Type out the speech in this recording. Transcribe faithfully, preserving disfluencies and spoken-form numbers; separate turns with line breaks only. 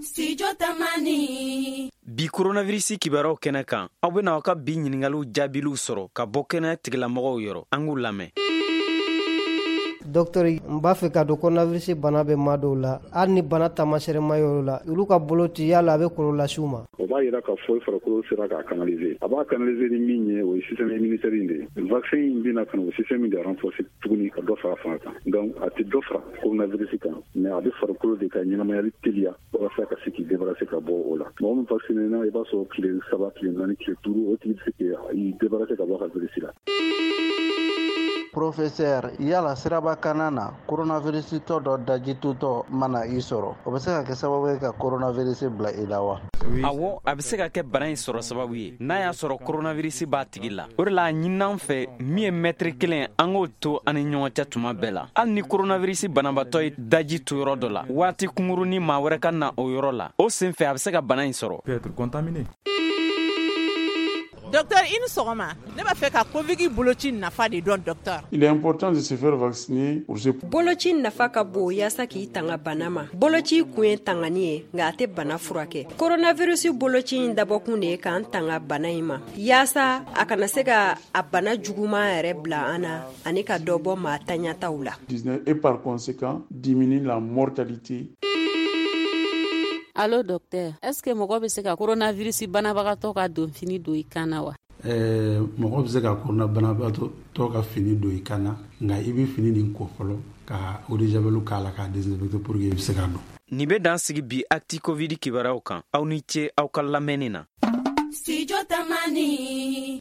Studio Tamani.
Bi coronavirus kibaro kɛnɛ kan aw bena aw ka bi ɲiningaliw jaabiluw sɔrɔ ka bɔ kɛnɛ tigilamɔgɔw yɔrɔ an k'u lamɛn.
Docteur n b'a fɛ ka don coronavirus bana bɛ maa dɔw la hali ni bana taamasere ma yɔrɔ la olu ka bolo ci yala a bɛ kɔlɔlɔ lase u ma.
O b'a yira ka fɔ farikolo sera k'a canaliser a b'a canaliser ni min ye o ye système immunitaire in de ye vaccin in bɛna ka na o système in de renforcer tuguni ka dɔ fara fanga kan donc a tɛ dɔ fara coronavirus kan mais a bɛ farikolo de ka ɲɛnamayali teliya walasa ka se k'i débarrasser ka bɔ o la mɔgɔ min vacciné na i b'a sɔrɔ tile saba tile naani tile duuru o tigi bɛ se k'i débarrasser ka bɔ ka virus la.
Professeur yala siraba kana na coronavirus tɔ dɔ dajitutɔ mana i sɔrɔ o bɛ se ka kɛ sababu ye ka coronavirus bila i la wa?
Awɔ a bɛ se ka kɛ bana in sɔrɔ sababu ye n'a y'a sɔrɔ coronavirus b'a tigi la o de la a ɲinin'an fɛ min ye mètre kelen an k'o to an ni ɲɔgɔn cɛ tuma bɛɛ la hali ni coronavirus banabatɔ ye daji to yɔrɔ dɔ la waati kunkurunin maa wɛrɛ ka na o yɔrɔ la o sen fɛ a bɛ se ka bana in sɔrɔ.
Peut être contaminé.
Docteur, il nous sera ne b'a fait ka Covid boloci nafa de don docteur.
Il est important de se faire vacciner pour se
boloci nafa ka bon yasa k'i tanga bana ma. Boloci kun ye tangani ye nka a tɛ bana furakɛ. Coronavirus boloci in dabɔkun de ye k'an tanga bana in ma. Yasa a kana se ka a bana juguman yɛrɛ bila an na ani ka dɔ bɔ maa taɲataw la.
dix-neuf et par conséquent diminuer la mortalité.
Allo docteur, est-ce que mɔgɔ bɛ se ka coronavirus banabagatɔ ka don fini don i kan na wa?
Eh, mɔgɔ bɛ se ka corona banabagatɔ tɔ ka fini don i kan na nka i bɛ fini nin ko fɔlɔ ka eau de javel k'a la k'a désinfecter pour que i bɛ se ka don.
Nin bɛ dan sigi bi acti covid kibaruyaw kan aw ni ce aw ka lamɛnni na.
Studio Tamani.